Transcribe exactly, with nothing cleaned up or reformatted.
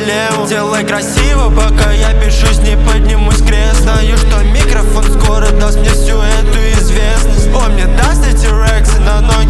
проблему. Делай красиво, пока я пишусь, не поднимусь с кресла. Знаю, что микрофон скоро даст мне всю эту известность. Он мне даст эти рексы на ноги.